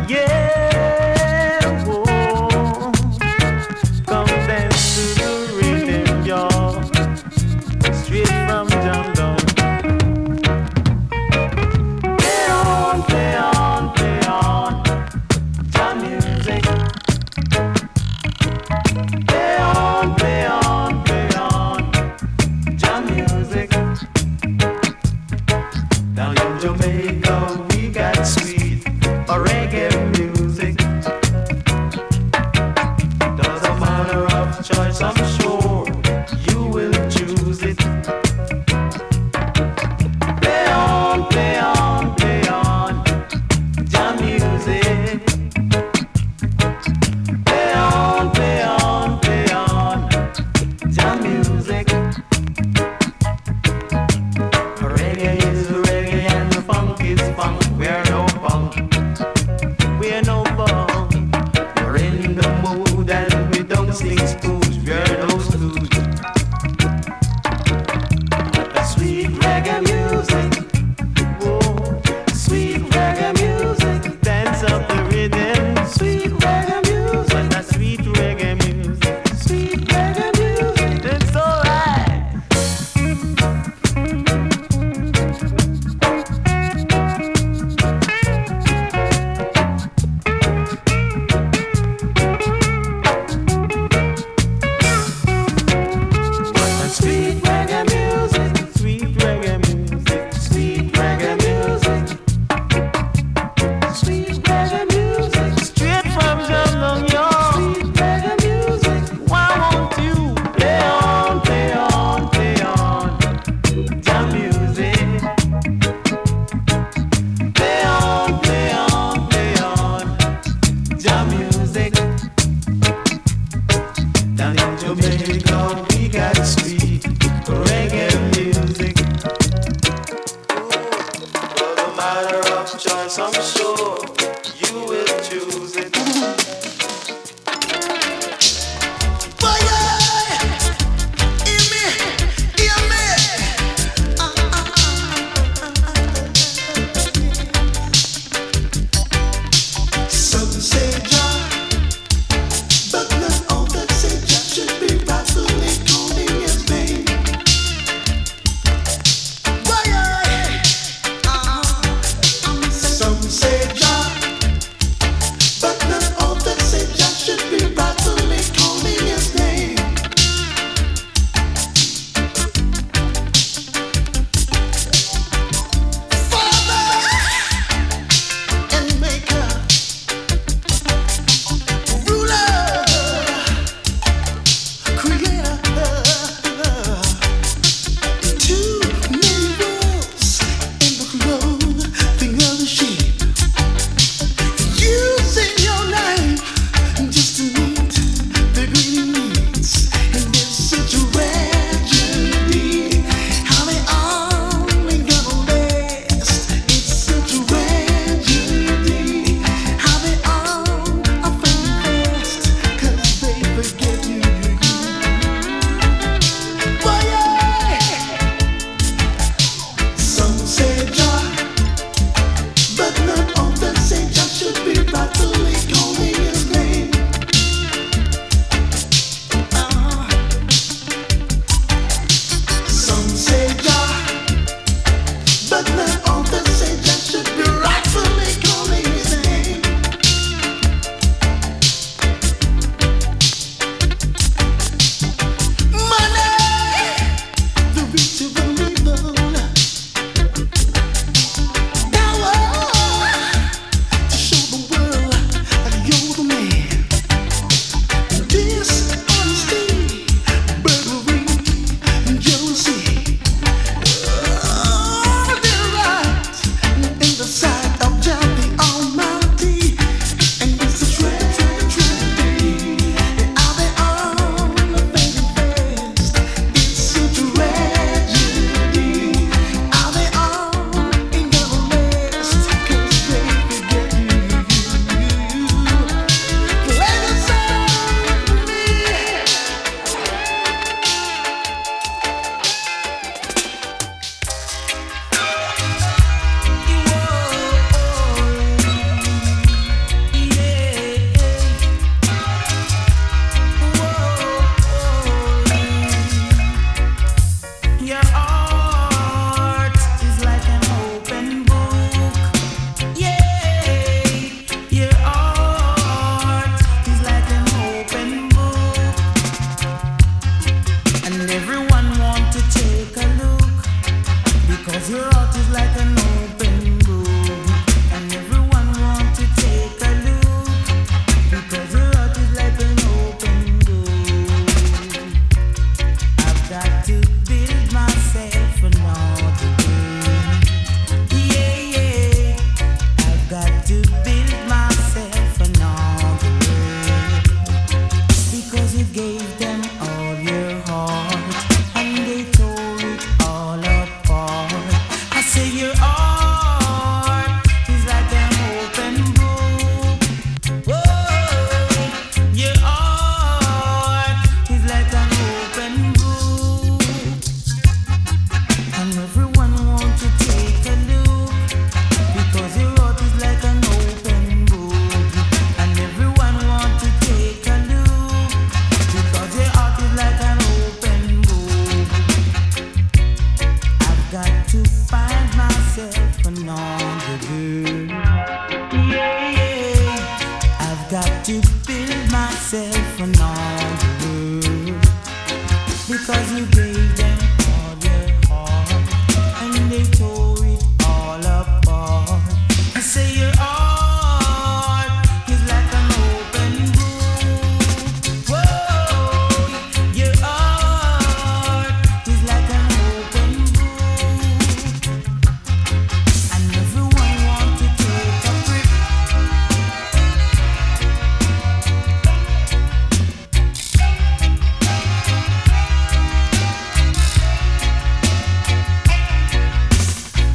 Yeah, oh, come dance to the rhythm, y'all. Straight from jungle. Play on, play on. Jam music. Play on, play on, play on. Jam music. Down in Jamaica, we got sweet reggae music. Doesn't matter of choice, I'm sure you will choose it. Play on, play on, play on. Jam music. Play on, play on, play on. Jam music. Reggae is reggae and the funk is funk. We're no funk. We're no funk. We're in the mood and we don't sing spoons. We're no stooge. That sweet reggae music. Whoa, sweet reggae music. Dance up the rhythm. Sweet reggae music. But that sweet reggae music. Sweet reggae music. It's alright. Sweet reggae music, sweet reggae music, sweet reggae music, sweet reggae music, straight from Jamaica, y'all. Sweet reggae music, why won't you play on, play on, play on, jam music, play on, play on, play on, jam music. Down in Jamaica, we got sweet reggae music. Doesn't matter of choice, I'm sure you will choose it. Some say Jah, but not all that say Jah should be rightfully calling his name. Some say Jah, but not all that say Jah should be rightfully calling his name. Father and Maker, 'cause you gave